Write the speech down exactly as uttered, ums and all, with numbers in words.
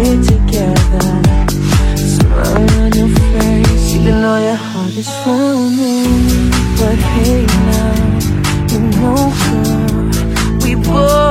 it together. Smile on your face, even though your heart is frowning. But hey now, you know girl, we both